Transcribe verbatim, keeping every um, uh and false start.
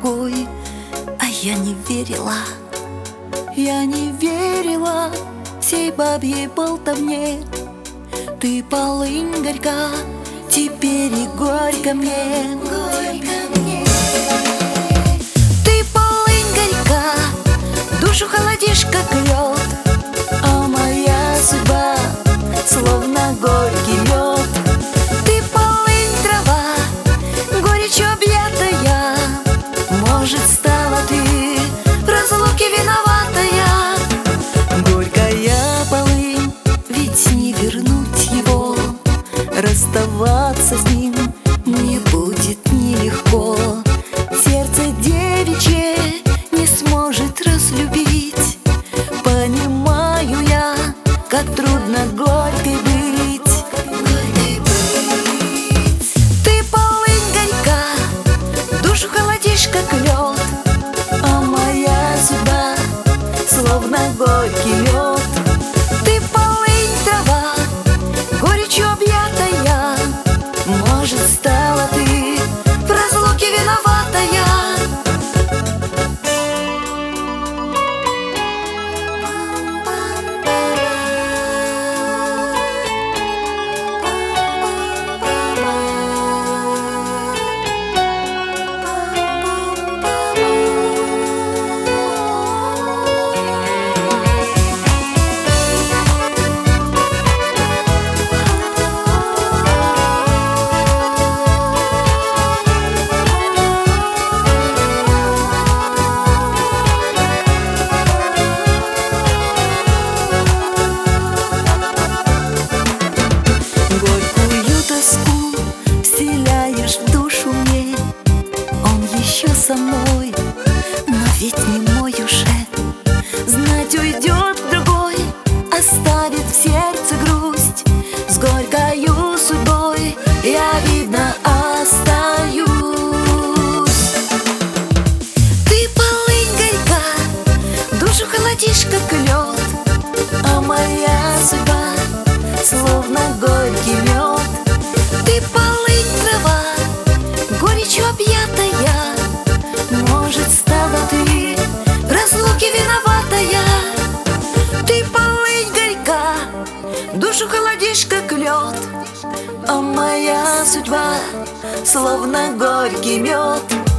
другой. А я не верила, я не верила всей бабьей болтовне. Ты полынь горька, теперь и горько мне, горько мне. Ты полынь горька, душу холодишь, как лед, а моя судьба словно горький лед. Ты полынь трава, горечью объятая, может, стала ты в разлуке виноватая. Горькая полынь, ведь не вернуть его, расставаться с ним мне будет нелегко. Сердце девичье не сможет разлюбить, понимаю я, как трудно горькой быть. Горькой быть. Ты полынь горька, душу холодишь, как лед, а моя судьба словно горький лед. Ты полынь трава, горечью объятая, может, стала ты в разлуке виноватая. Вселяешь в душу мне, он еще со мной, но ведь не мой уже. Знать, уйдет другой, оставит в сердце грусть. С горькою судьбой я, видно, остаюсь. Ты полынь горька, душу холодишь, как лед, а моя судьба словно горький лед. Ты полынь трава, горечью объятая, может, стала ты в разлуке виноватая. Ты полынь горька, душу холодишь, как лед, а моя судьба словно горький мед.